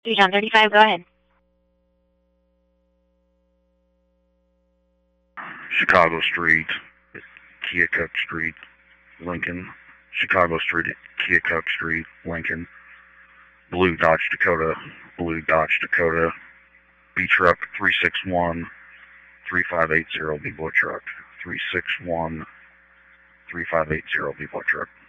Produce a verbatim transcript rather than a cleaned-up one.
three John thirty-five, go ahead. Chicago Street, Keokuk Street, Lincoln. Chicago Street, Keokuk Street, Lincoln. Blue Dodge Dakota, Blue Dodge Dakota. B truck three six one, three five eight zero, B boy truck three six one, three five eight zero, B boy truck.